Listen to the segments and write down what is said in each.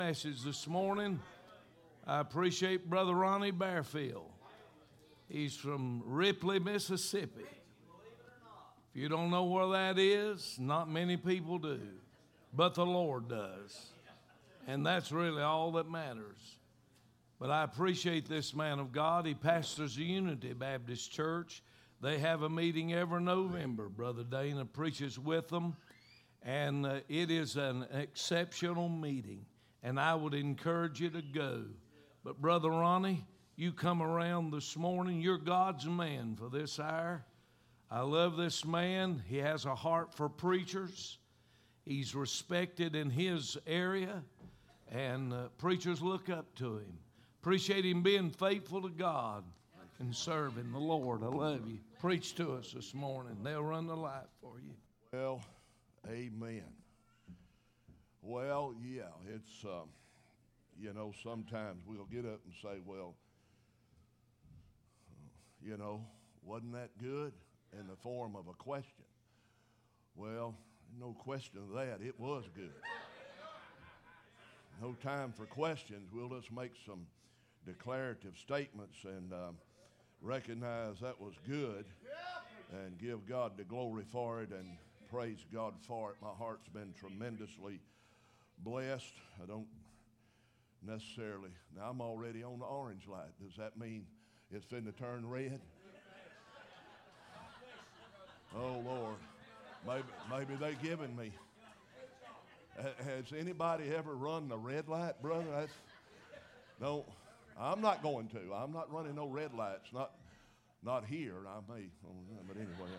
Message this morning. I appreciate Brother Ronnie Bearfield. He's from Ripley, Mississippi. If you don't know where that is, not many people do, but the Lord does. And that's really all that matters. But I appreciate this man of God. He pastors the Unity Baptist Church. They have a meeting every November. Brother Dana preaches with them, and it is an exceptional meeting. And I would encourage you to go. But Brother Ronnie, you come around this morning. You're God's man for this hour. I love this man. He has a heart for preachers. He's respected in his area, and preachers look up to him. Appreciate him being faithful to God and serving the Lord. I love you. Preach to us this morning. They'll run the light for you. Well, amen. Well, yeah, it's, sometimes we'll get up and say, well, wasn't that good? In the form of a question. Well, no question of that. It was good. No time for questions. We'll just make some declarative statements and recognize that was good and give God the glory for it and praise God for it. My heart's been tremendously blessed. I don't necessarily, now I'm already on the orange light. Does that mean it's finna turn red? Oh Lord, maybe they giving me. Has anybody ever run the red light, brother? No, I'm not going to. I'm not running no red lights, not here. I may, but anyway.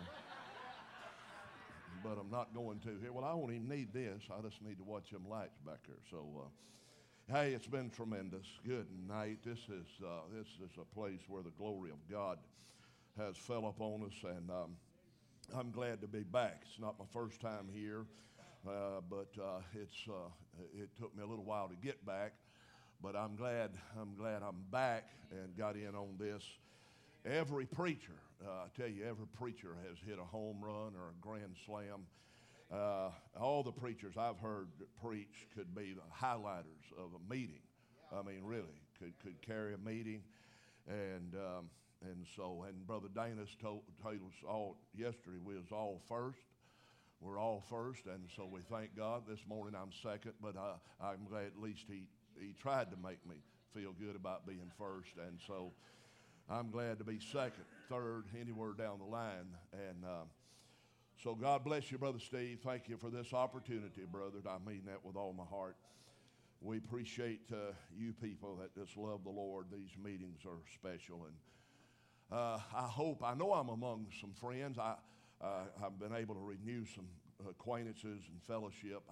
But I'm not going to here. Well, I won't even need this. I just need to watch them lights back there. So, hey, it's been tremendous. Good night. This is a place where the glory of God has fell upon us, and I'm glad to be back. It's not my first time here, but it took me a little while to get back. But I'm glad I'm back and got in on this. Every preacher, I tell you, every preacher has hit a home run or a grand slam. All the preachers I've heard preach could be the highlighters of a meeting. I mean, really, could carry a meeting. And Brother Dana's told us all yesterday we was all first. We're all first, and so we thank God. This morning I'm second, but I'm glad at least he tried to make me feel good about being first, and so I'm glad to be second, third, anywhere down the line. And so God bless you, Brother Steve. Thank you for this opportunity, brother. I mean that with all my heart. We appreciate you people that just love the Lord. These meetings are special, and I know I'm among some friends. I've been able to renew some acquaintances and fellowship.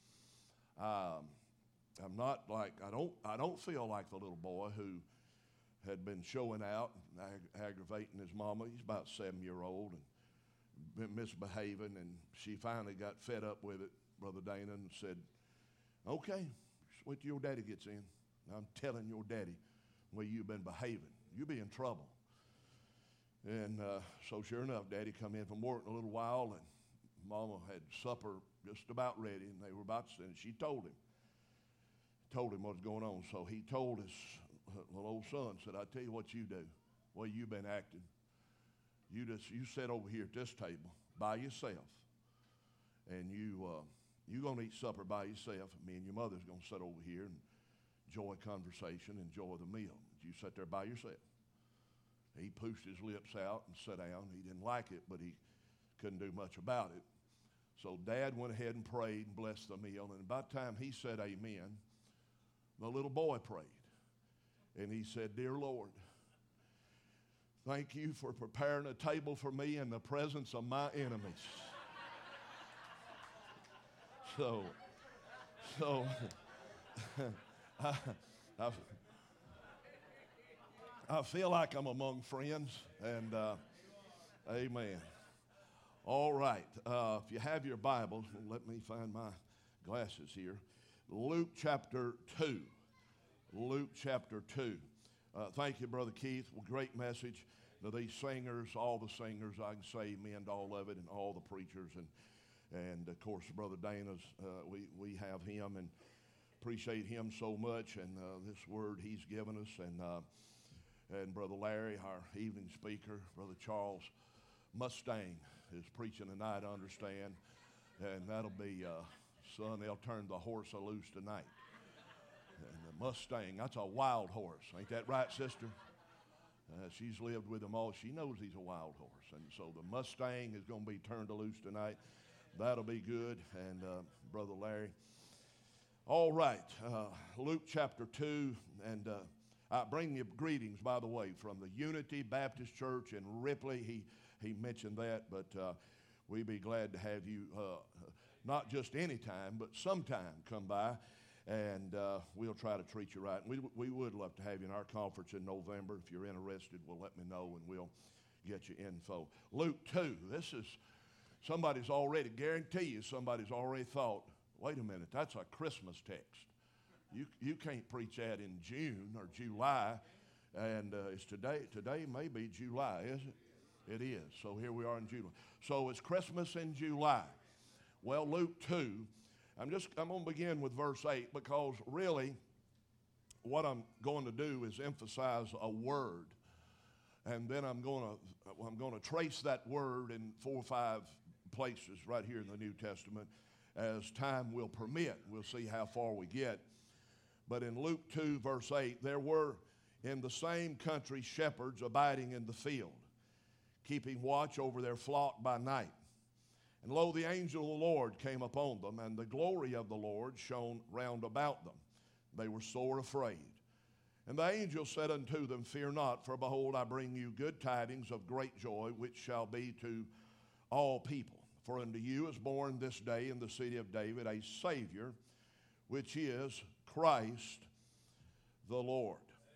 I'm not like, I don't feel like the little boy who had been showing out and aggravating his mama. He's about 7-year-old and been misbehaving, and she finally got fed up with it, Brother Dana, and said, okay, just wait till your daddy gets in. I'm telling your daddy where you've been behaving. You'll be in trouble. And so sure enough, Daddy come in from work in a little while, and Mama had supper just about ready, and they were about to send. She told him what was going on. So he told his little old son, said, I tell you what you do, well, you've been acting. You sit over here at this table by yourself, and you're going to eat supper by yourself, and me and your mother's going to sit over here and enjoy conversation, enjoy the meal. You sit there by yourself. He pushed his lips out and sat down. He didn't like it, but he couldn't do much about it. So Dad went ahead and prayed and blessed the meal. And about the time he said amen, the little boy prayed. And he said, Dear Lord, thank you for preparing a table for me in the presence of my enemies. So I feel like I'm among friends, and amen. All right, if you have your Bibles, let me find my glasses here. Luke chapter 2. Luke chapter 2. Thank you, Brother Keith. Well, great message. Now, these singers, all the singers, I can say amen to all of it, and all the preachers, and of course, Brother Dana's, we have him, and Appreciate him so much and this word he's given us. And Brother Larry, our evening speaker, Brother Charles Mustang is preaching tonight, I understand. And that'll be, son, they'll turn the horse loose tonight. And the Mustang, that's a wild horse. Ain't that right, sister? She's lived with him all. She knows he's a wild horse. And so the Mustang is going to be turned loose tonight. That'll be good. And Brother Larry. All right. Luke chapter 2. And I bring you greetings, by the way, from the Unity Baptist Church in Ripley. He mentioned that. But we'd be glad to have you, not just any time, but sometime come by. And we'll try to treat you right. And we would love to have you in our conference in November. If you're interested, well, let me know and we'll get you info. Luke 2, this is, somebody's already, guarantee you, somebody's already thought, wait a minute, that's a Christmas text. You can't preach that in June or July. And it's today may be July, is it? It is. So here we are in July. So it's Christmas in July. Well, Luke 2. I'm going to begin with verse 8 because really what I'm going to do is emphasize a word. And then I'm going to trace that word in 4 or 5 places right here in the New Testament as time will permit. We'll see how far we get. But in Luke 2, verse 8, there were in the same country shepherds abiding in the field, keeping watch over their flock by night. And lo, the angel of the Lord came upon them, and the glory of the Lord shone round about them. They were sore afraid. And the angel said unto them, Fear not, for behold, I bring you good tidings of great joy, which shall be to all people. For unto you is born this day in the city of David a Savior, which is Christ the Lord.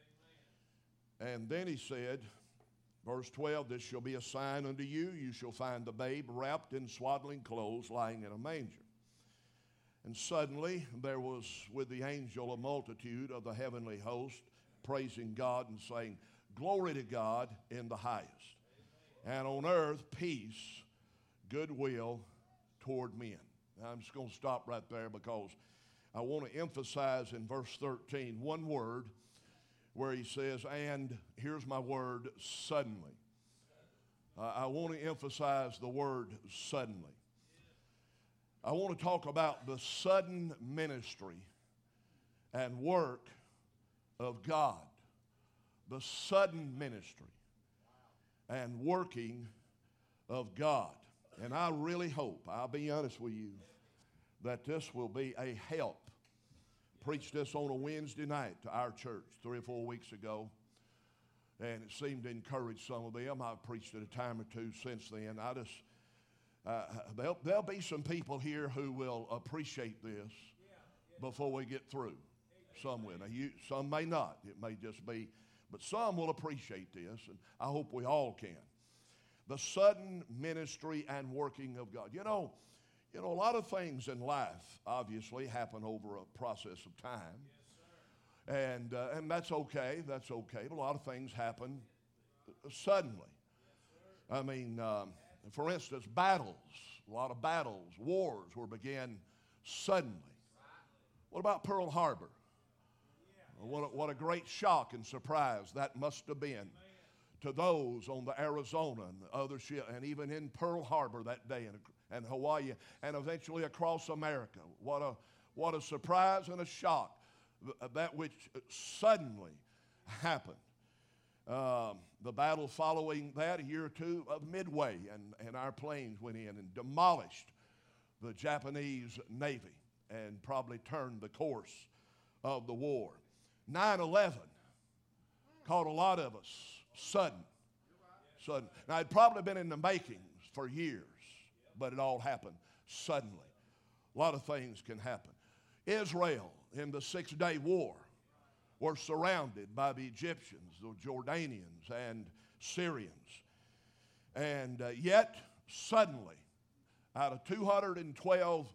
And then he said, verse 12, this shall be a sign unto you. You shall find the babe wrapped in swaddling clothes, lying in a manger. And suddenly there was with the angel a multitude of the heavenly host, praising God and saying, Glory to God in the highest. And on earth peace, goodwill toward men. Now I'm just going to stop right there because I want to emphasize in verse 13 one word, where he says, and here's my word, suddenly. I want to emphasize the word suddenly. I want to talk about the sudden ministry and work of God. The sudden ministry and working of God. And I really hope, I'll be honest with you, that this will be a help. Preached this on a Wednesday night to our church 3 or 4 weeks ago, and it seemed to encourage some of them. I've preached it a time or two since then. There'll be some people here who will appreciate this before we get through. Some will. Now, some may not. It may just be, but some will appreciate this, and I hope we all can. The sudden ministry and working of God. You know, a lot of things in life obviously happen over a process of time. Yes, and that's okay. That's okay. But a lot of things happen suddenly. Yes, I mean, for instance, battles. A lot of battles, wars were began suddenly. What about Pearl Harbor? What a great shock and surprise that must have been to those on the Arizona and other ships, and even in Pearl Harbor that day, and Hawaii, and eventually across America. What a surprise and a shock, that which suddenly happened. The battle following that, a year or two of Midway, and our planes went in and demolished the Japanese Navy and probably turned the course of the war. 9/11 caught a lot of us sudden. Now, it'd probably been in the makings for years, but it all happened suddenly. A lot of things can happen. Israel in the 6-day war were surrounded by the Egyptians, the Jordanians, and Syrians. And yet, suddenly, out of 212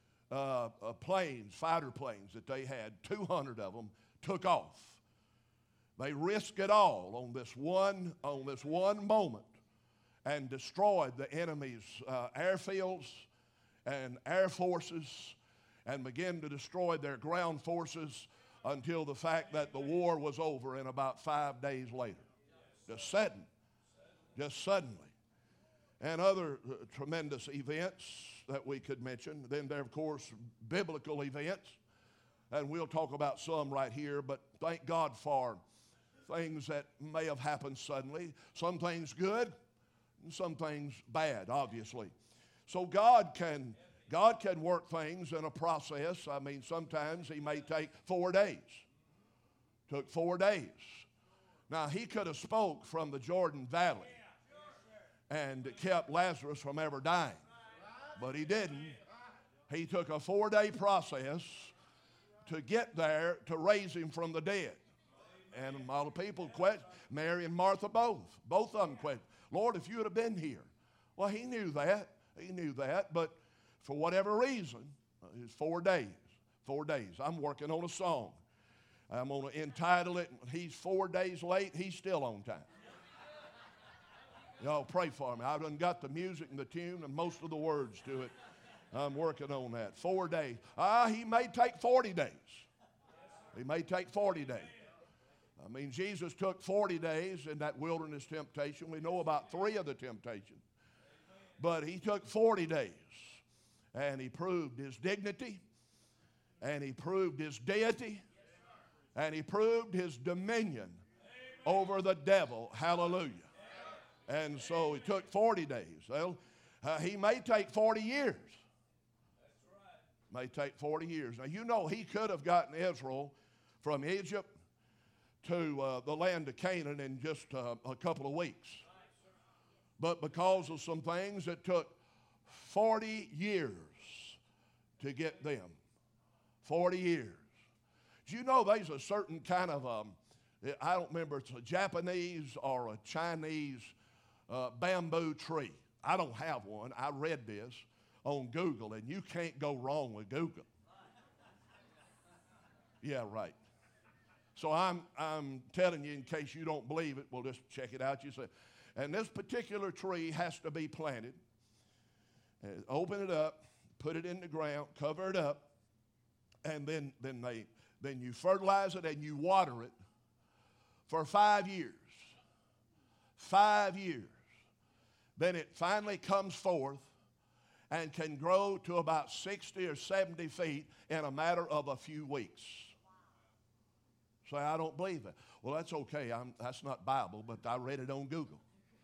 planes, fighter planes that they had, 200 of them took off. They risked it all on this one moment and destroyed the enemy's airfields and air forces and began to destroy their ground forces until the fact that the war was over in about 5 days later. Just suddenly. And other tremendous events that we could mention. Then there, of course, biblical events. And we'll talk about some right here, but thank God for things that may have happened suddenly. Some things good, and some things bad, obviously. So God can work things in a process. I mean, sometimes He may take 4 days. Took 4 days. Now, He could have spoke from the Jordan Valley and kept Lazarus from ever dying. But He didn't. He took a 4-day process to get there to raise him from the dead. And a lot of people question, Mary and Martha both of them questioned, Lord, if you would have been here. Well, He knew that, but for whatever reason, it's 4 days. 4 days. I'm working on a song. I'm going to entitle it, He's 4 days late, He's still on time. Y'all pray for me. I've done got the music and the tune and most of the words to it. I'm working on that. 4 days. He may take 40 days. He may take 40 days. I mean, Jesus took 40 days in that wilderness temptation. We know about 3 of the temptations. But He took 40 days. And He proved His dignity. And He proved His deity. And He proved His dominion over the devil. Hallelujah. And so He took 40 days. Well, He may take 40 years. May take 40 years. Now, you know, He could have gotten Israel from Egypt to the land of Canaan in just a couple of weeks. But because of some things, it took 40 years to get them. 40 years. Do you know there's a certain kind of, I don't remember, it's a Japanese or a Chinese bamboo tree. I don't have one. I read this on Google, and you can't go wrong with Google. Yeah, right. So I'm telling you, in case you don't believe it, we'll just check it out. You say, and this particular tree has to be planted. Open it up, put it in the ground, cover it up, and then you fertilize it and you water it for 5 years. 5 years. Then it finally comes forth and can grow to about 60 or 70 feet in a matter of a few weeks. Say, I don't believe that. Well, that's okay. That's not Bible, but I read it on Google.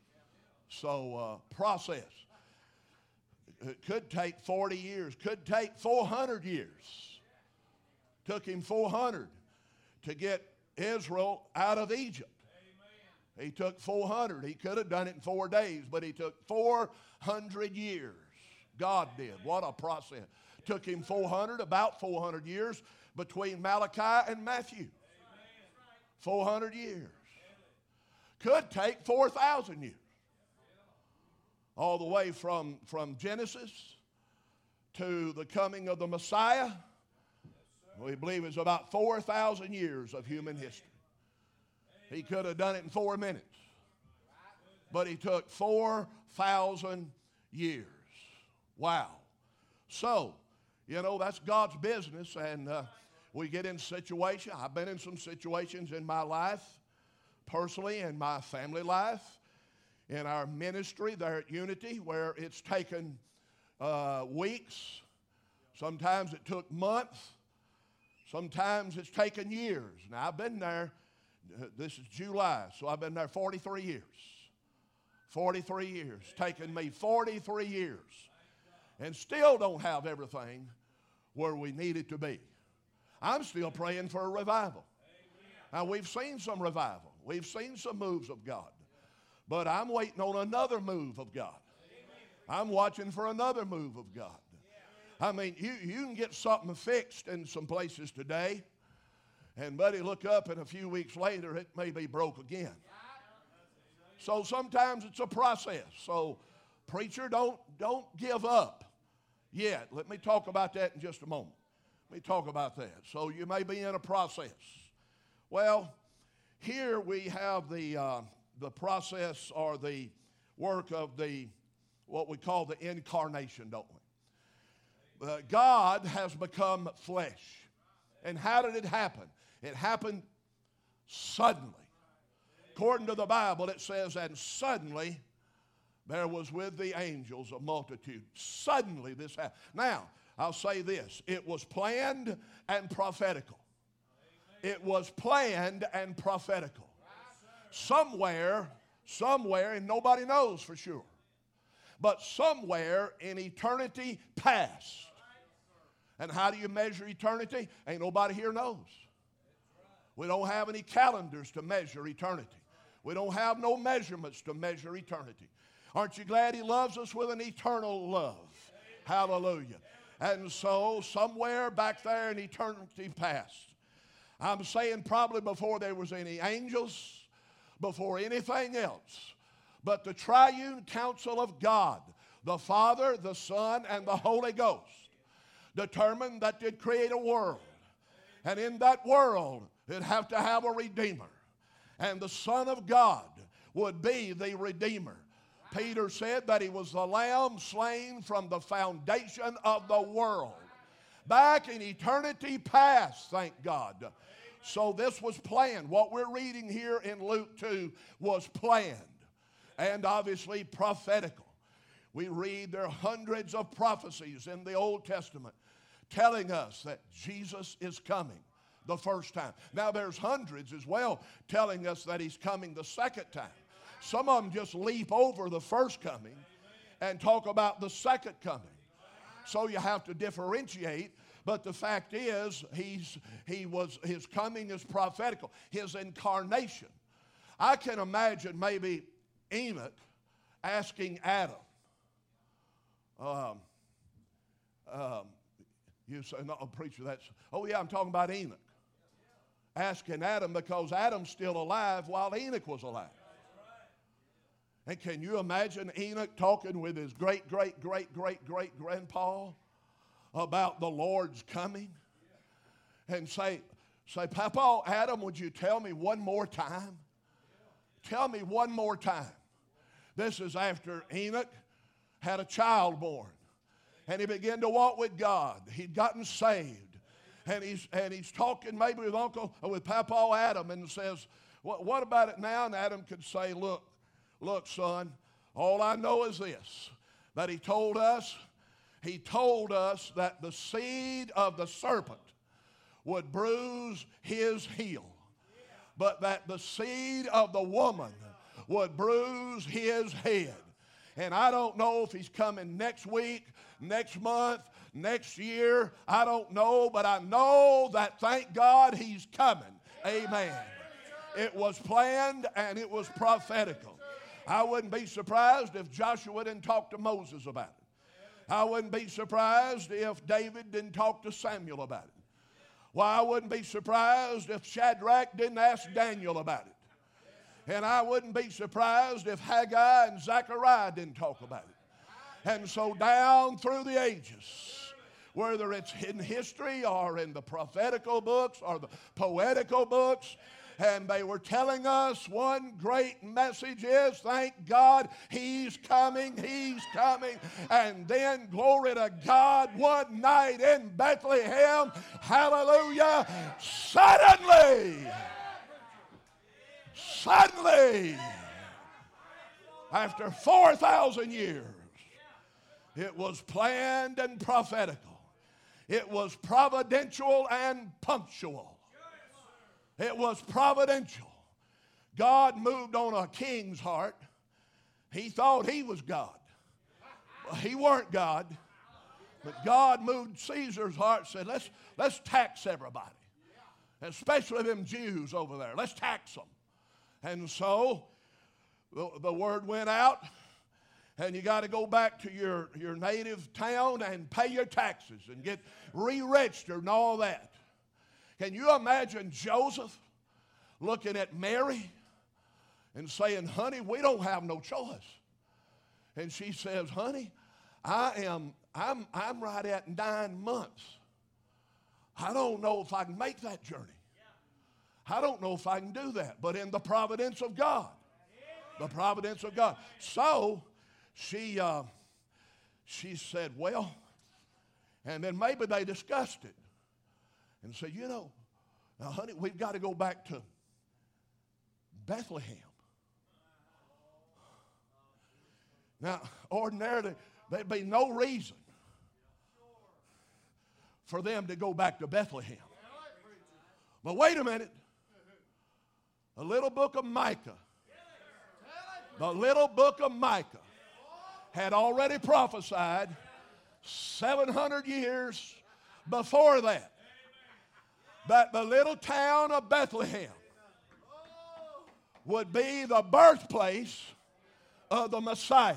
So, process. It could take 40 years. Could take 400 years. Took Him 400 to get Israel out of Egypt. He took 400. He could have done it in 4 days, but He took 400 years. God did. What a process. Took Him about 400 years between Malachi and Matthew. 400 years. Could take 4,000 years. All the way from Genesis to the coming of the Messiah. We believe it's about 4,000 years of human history. He could have done it in 4 minutes. But He took 4,000 years. Wow. So, you know, that's God's business, and we get in situations. I've been in some situations in my life, personally, in my family life, in our ministry there at Unity, where it's taken weeks. Sometimes it took months. Sometimes it's taken years. Now, I've been there. This is July, so I've been there 43 years. 43 years. It's taken me 43 years. And still don't have everything where we need it to be. I'm still praying for a revival. Now, we've seen some revival. We've seen some moves of God. But I'm waiting on another move of God. I'm watching for another move of God. I mean, you can get something fixed in some places today, and buddy, look up, and a few weeks later, it may be broke again. So sometimes it's a process. So, preacher, don't give up yet. Let me talk about that in just a moment. Let me talk about that. So you may be in a process. Well, here we have the process or the work of what we call the incarnation, don't we? God has become flesh. And how did it happen? It happened suddenly. According to the Bible, it says, and suddenly there was with the angels a multitude. Suddenly this happened. Now, I'll say this. It was planned and prophetical. It was planned and prophetical. Somewhere, and nobody knows for sure, but somewhere in eternity past. And how do you measure eternity? Ain't nobody here knows. We don't have any calendars to measure eternity. We don't have no measurements to measure eternity. Aren't you glad He loves us with an eternal love? Hallelujah. And so somewhere back there in eternity past, I'm saying probably before there was any angels, before anything else, but the triune counsel of God, the Father, the Son, and the Holy Ghost, determined that they'd create a world. And in that world, it'd have to have a Redeemer. And the Son of God would be the Redeemer. Peter said that He was the Lamb slain from the foundation of the world. Back in eternity past, thank God. So this was planned. What we're reading here in Luke 2 was planned and obviously prophetical. We read there are hundreds of prophecies in the Old Testament telling us that Jesus is coming the first time. Now there's hundreds as well telling us that He's coming the second time. Some of them just leap over the first coming and talk about the second coming. So you have to differentiate. But the fact is, His coming is prophetical. His incarnation. I can imagine maybe Enoch asking Adam. You say, no, preacher, oh yeah, I'm talking about Enoch. Asking Adam because Adam's still alive while Enoch was alive. And can you imagine Enoch talking with his great-great-great-great-great-grandpa about the Lord's coming? And say, Papa, Adam, would you tell me one more time? Tell me one more time. This is after Enoch had a child born. And he began to walk with God. He'd gotten saved. And he's talking maybe with Papa Adam and says, what about it now? And Adam could say, look, son, all I know is this, that he told us that the seed of the serpent would bruise his heel, but that the seed of the woman would bruise his head. And I don't know if he's coming next week, next month, next year. I don't know, but I know that thank God He's coming. Amen. It was planned and it was prophetical. I wouldn't be surprised if Joshua didn't talk to Moses about it. I wouldn't be surprised if David didn't talk to Samuel about it. Well, I wouldn't be surprised if Shadrach didn't ask Daniel about it. And I wouldn't be surprised if Haggai and Zechariah didn't talk about it. And so down through the ages, whether it's in history or in the prophetical books or the poetical books, and they were telling us one great message is, thank God, He's coming. And then, glory to God, one night in Bethlehem, hallelujah, suddenly, after 4,000 years, it was planned and prophetical. It was providential and punctual. It was providential. God moved on a king's heart. He thought he was God. Well, he weren't God. But God moved Caesar's heart and said, let's tax everybody. Especially them Jews over there. Let's tax them. And so the word went out, and you got to go back to your native town and pay your taxes and get re-registered and all that. Can you imagine Joseph looking at Mary and saying, honey, we don't have no choice. And she says, honey, I'm right at 9 months. I don't know if I can make that journey. I don't know if I can do that, but in the providence of God. The providence of God. So she said, well, And then maybe they discussed it and said, you know, now, honey, we've got to go back to Bethlehem. Now, ordinarily, there'd be no reason for them to go back to Bethlehem. But wait a minute. The little book of Micah, had already prophesied 700 years before that the little town of Bethlehem would be the birthplace of the Messiah.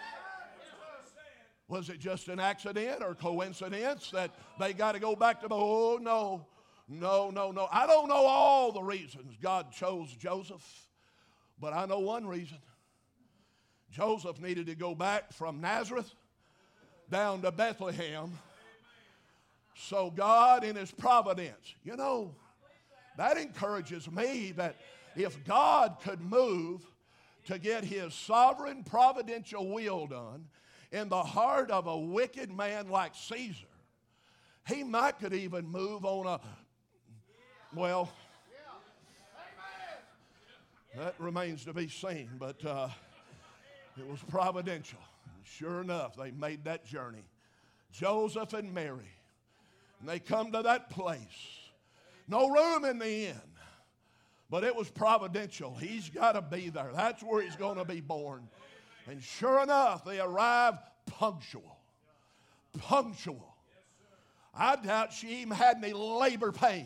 Was it just an accident or coincidence that they got to go back to the, oh, no. I don't know all the reasons God chose Joseph, but I know one reason. Joseph needed to go back from Nazareth down to Bethlehem. So God in his providence, you know, that encourages me that if God could move to get his sovereign providential will done in the heart of a wicked man like Caesar, he might could even move on a, well, that remains to be seen, but it was providential. Sure enough, they made that journey. Joseph and Mary. And they come to that place. No room in the inn. But it was providential. He's got to be there. That's where he's going to be born. And sure enough, they arrive punctual. Punctual. I doubt she even had any labor pains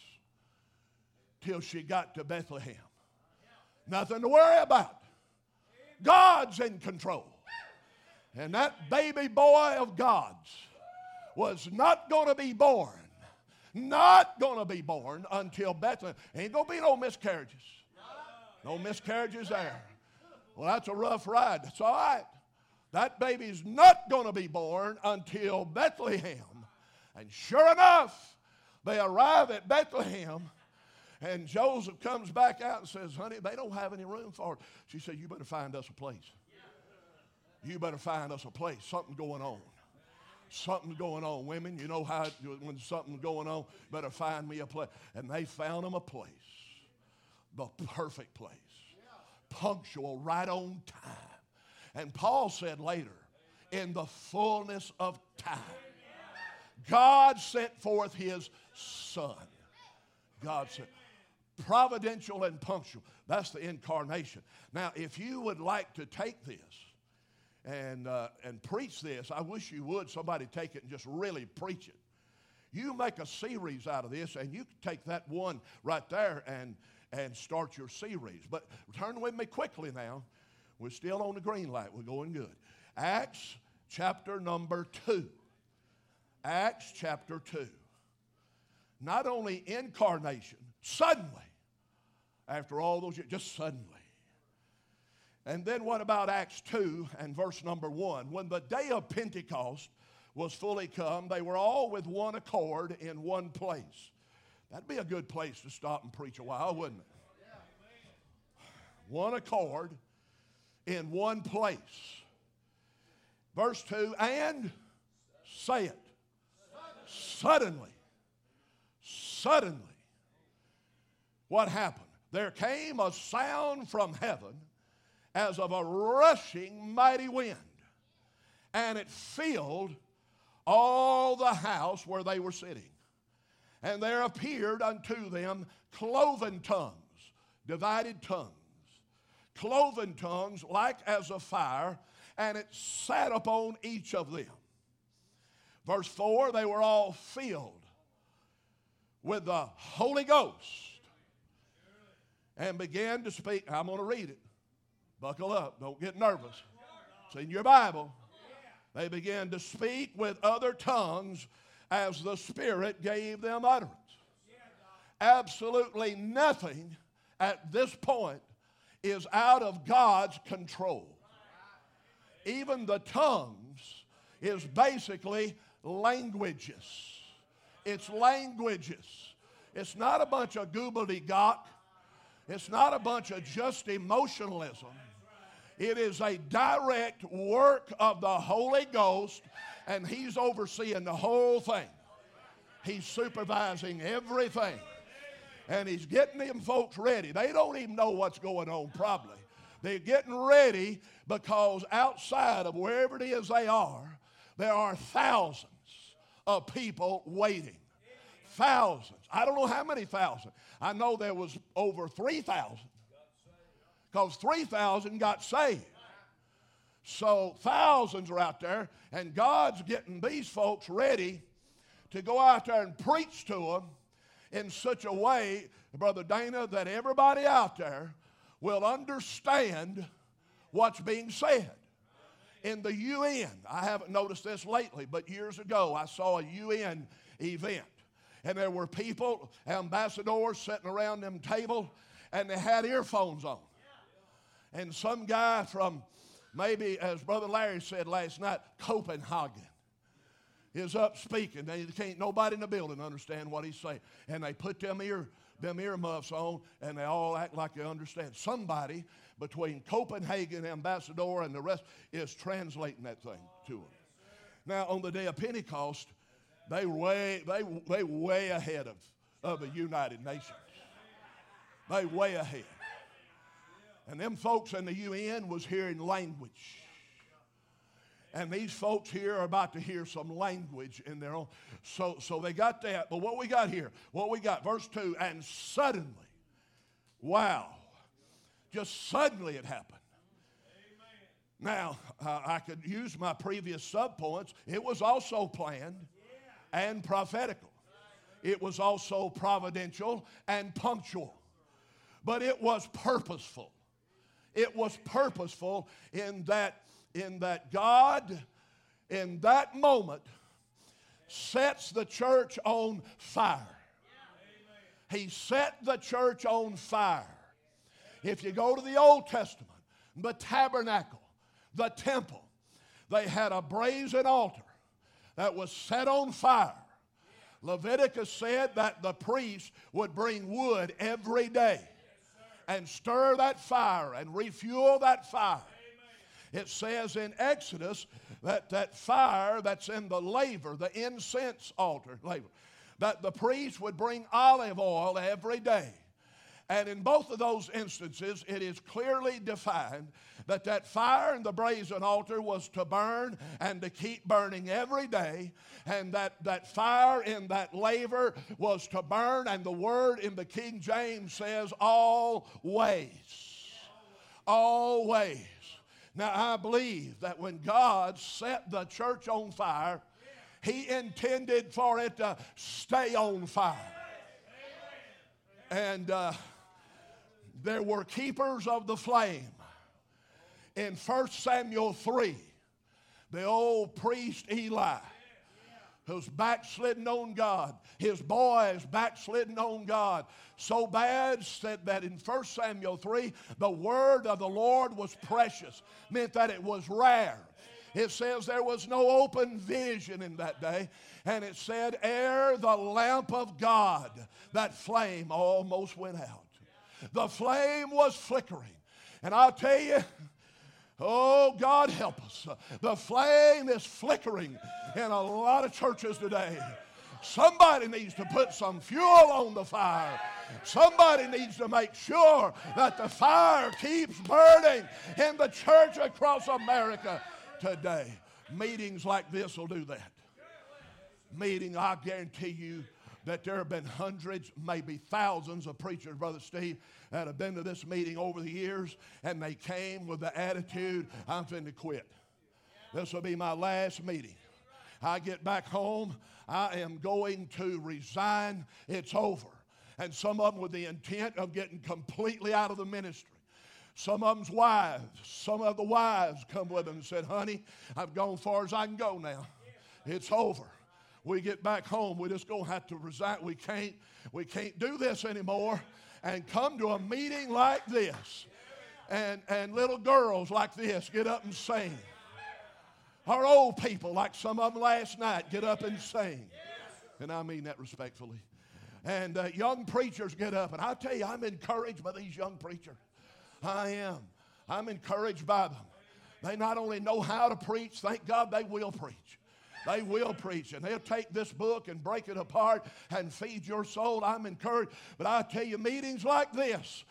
till she got to Bethlehem. Nothing to worry about. God's in control. And that baby boy of God's was not going to be born. Not going to be born until Bethlehem. Ain't going to be no miscarriages. No miscarriages there. Well, that's a rough ride. That's all right. That baby's not going to be born until Bethlehem. And sure enough, they arrive at Bethlehem. And Joseph comes back out and says, honey, they don't have any room for it. She said, you better find us a place. You better find us a place. Something's going on. Something's going on. Women, you know how when something's going on, better find me a place. And they found him a place. The perfect place. Punctual, right on time. And Paul said later, in the fullness of time, God sent forth his Son. God said, providential and punctual. That's the incarnation. Now, if you would like to take this and preach this, I wish you would. Somebody take it and just really preach it. You make a series out of this, and you can take that one right there and start your series. But turn with me quickly now. We're still on the green light. We're going good. Acts chapter number 2. Acts chapter 2. Not only incarnation, suddenly, after all those years, just suddenly. And then what about Acts 2 and verse number 1? When the day of Pentecost was fully come, they were all with one accord in one place. That'd be a good place to stop and preach a while, wouldn't it? One accord in one place. Verse 2, and say it. Suddenly. What happened? There came a sound from heaven as of a rushing mighty wind, and it filled all the house where they were sitting. And there appeared unto them cloven tongues, divided tongues, cloven tongues like as of fire, and it sat upon each of them. Verse 4, they were all filled with the Holy Ghost and began to speak. I'm going to read it. Buckle up. Don't get nervous. It's in your Bible. They began to speak with other tongues as the Spirit gave them utterance. Absolutely nothing at this point is out of God's control. Even the tongues is basically languages. It's languages. It's not a bunch of gobbledygook. It's not a bunch of just emotionalism. It is a direct work of the Holy Ghost, and He's overseeing the whole thing. He's supervising everything. And He's getting them folks ready. They don't even know what's going on probably. They're getting ready because outside of wherever it is they are, there are thousands of people waiting. Thousands. I don't know how many thousand. I know there was over 3,000. Because 3,000 got saved. So thousands are out there, and God's getting these folks ready to go out there and preach to them in such a way, Brother Dana, that everybody out there will understand what's being said. In the UN, I haven't noticed this lately, but years ago I saw a UN event, and there were people, ambassadors, sitting around them tables, and they had earphones on. And some guy from, maybe, as Brother Larry said last night, Copenhagen, is up speaking. They can't nobody in the building understand what he's saying. And they put them earmuffs on, and they all act like they understand. Somebody between Copenhagen ambassador and the rest is translating that thing to them. Now, on the day of Pentecost, they way ahead of the United Nations. They way ahead. And them folks in the UN was hearing language. And these folks here are about to hear some language in their own. So they got that. But what we got here, verse 2, and suddenly, wow, just suddenly it happened. Now, I could use my previous subpoints. It was also planned and prophetical. It was also providential and punctual. But it was purposeful. It was purposeful in that God, in that moment, sets the church on fire. He set the church on fire. If you go to the Old Testament, the tabernacle, the temple, they had a brazen altar that was set on fire. Leviticus said that the priest would bring wood every day and stir that fire and refuel that fire. It says in Exodus that fire that's in the laver, the incense altar, that the priest would bring olive oil every day. And in both of those instances, it is clearly defined that fire in the brazen altar was to burn and to keep burning every day, and that fire in that laver was to burn, and the word in the King James says always. Always. Now, I believe that when God set the church on fire, He intended for it to stay on fire. And there were keepers of the flame. In 1 Samuel 3, the old priest Eli, who's backslidden on God, his boys backslidden on God, so bad said that in 1 Samuel 3, the word of the Lord was precious, meant that it was rare. It says there was no open vision in that day. And it said, ere the lamp of God, that flame almost went out. The flame was flickering. And I'll tell you, oh, God help us. The flame is flickering in a lot of churches today. Somebody needs to put some fuel on the fire. Somebody needs to make sure that the fire keeps burning in the church across America today. Meetings like this will do that. I guarantee you that there have been hundreds, maybe thousands of preachers, Brother Steve, that have been to this meeting over the years, and they came with the attitude, I'm finna quit. This will be my last meeting. I get back home, I am going to resign. It's over. And some of them with the intent of getting completely out of the ministry. Some of them's wives. Some of the wives come with them and said, honey, I've gone as far as I can go now. It's over. We get back home, we're just going to have to resign. We can't do this anymore and come to a meeting like this. And little girls like this get up and sing. Our old people, like some of them last night, get up and sing. And I mean that respectfully. And young preachers get up. And I tell you, I'm encouraged by these young preachers. I am. I'm encouraged by them. They not only know how to preach, thank God they will preach. They will preach, and they'll take this book and break it apart and feed your soul. I'm encouraged. But I tell you, meetings like this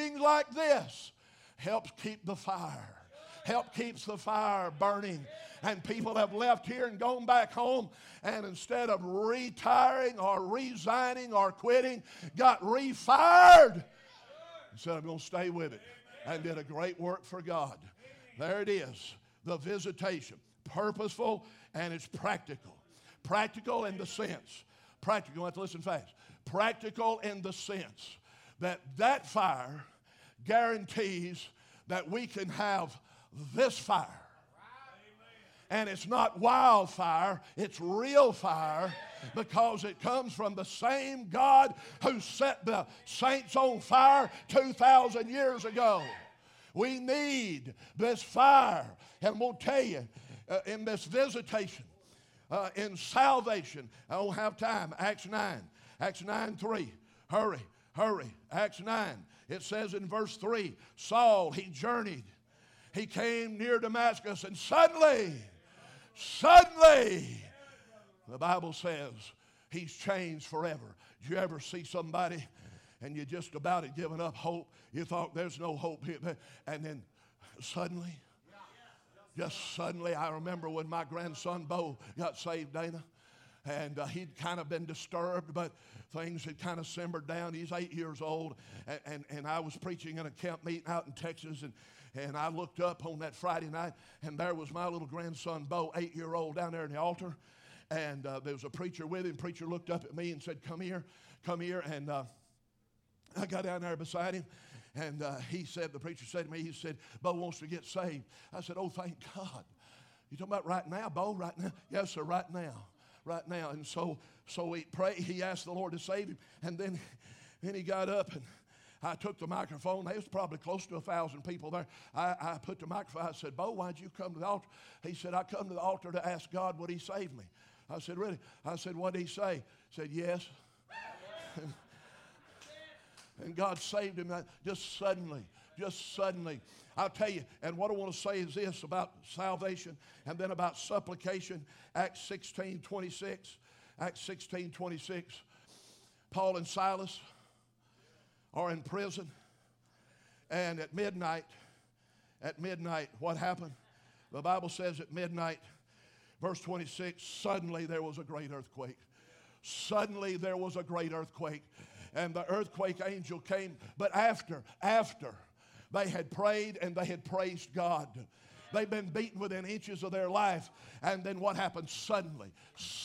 helps keep the fire. Help keeps the fire burning. And people have left here and gone back home, and instead of retiring or resigning or quitting, got refired. And said, I'm going to stay with it. And did a great work for God. There it is, the visitation. Purposeful, and it's practical. Practical in the sense. Practical, you have to listen fast. Practical in the sense that fire guarantees that we can have this fire. And it's not wildfire, it's real fire, because it comes from the same God who set the saints on fire 2,000 years ago. We need this fire. And we'll tell you, in this visitation, in salvation, I don't have time. Acts 9:3. Hurry. Acts 9. It says in verse 3, Saul, he journeyed. He came near Damascus, and suddenly, the Bible says he's changed forever. Did you ever see somebody and you just about had given up hope? You thought there's no hope here. And then suddenly, I remember when my grandson Bo got saved, Dana, and he'd kind of been disturbed, but things had kind of simmered down. He's 8 years old, and I was preaching in a camp meeting out in Texas, and I looked up on that Friday night, and there was my little grandson Bo, 8-year-old, down there in the altar, and there was a preacher with him. The preacher looked up at me and said, come here, and I got down there beside him. And the preacher said to me, he said, Bo wants to get saved. I said, oh, thank God. You talking about right now, Bo, right now? Yes, sir, right now. And so he prayed. He asked the Lord to save him. And then he got up, and I took the microphone. There was probably close to 1,000 people there. I put the microphone. I said, Bo, why'd you come to the altar? He said, I come to the altar to ask God, would he save me? I said, really? I said, what did he say? He said, yes. And God saved him just suddenly. I'll tell you, and what I want to say is this about salvation and then about supplication. Acts 16:26. Paul and Silas are in prison. And at midnight, what happened? The Bible says at midnight, verse 26, suddenly there was a great earthquake. And the earthquake angel came. But after they had prayed and they had praised God, they've been beaten within inches of their life. And then what happened? Suddenly,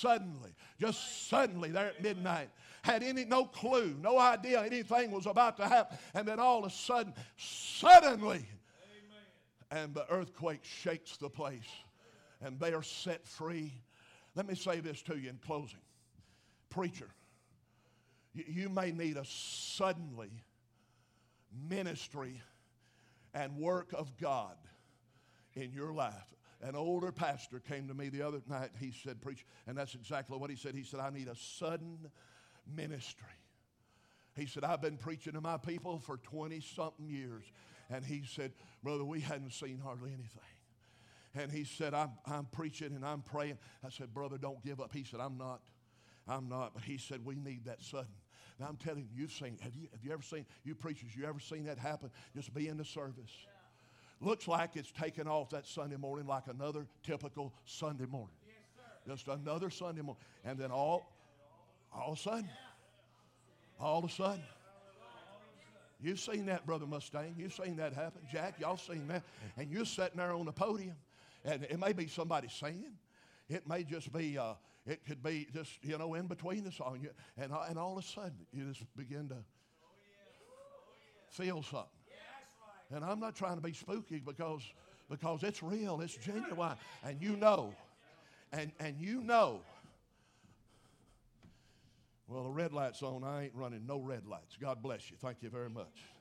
there at midnight, had no clue, no idea anything was about to happen. And then all of a sudden, suddenly, and the earthquake shakes the place. And they are set free. Let me say this to you in closing. Preacher, you may need a suddenly ministry and work of God in your life. An older pastor came to me the other night. He said, preach, and that's exactly what he said. He said, I need a sudden ministry. He said, I've been preaching to my people for 20-something years. And he said, brother, we hadn't seen hardly anything. And he said, I'm preaching and I'm praying. I said, brother, don't give up. He said, I'm not. But he said, we need that sudden. Now I'm telling you, have you ever seen, you preachers, you ever seen that happen? Just be in the service. Looks like it's taken off that Sunday morning like another typical Sunday morning. Just another Sunday morning. And then all of a sudden, you've seen that, Brother Mustang. You've seen that happen. Jack, y'all seen that. And you're sitting there on the podium, and it may be somebody singing. It may just be, it could be just, in between the song. And all of a sudden, you just begin to feel something. And I'm not trying to be spooky because it's real, it's genuine. And you know. Well, the red light's on. I ain't running no red lights. God bless you. Thank you very much.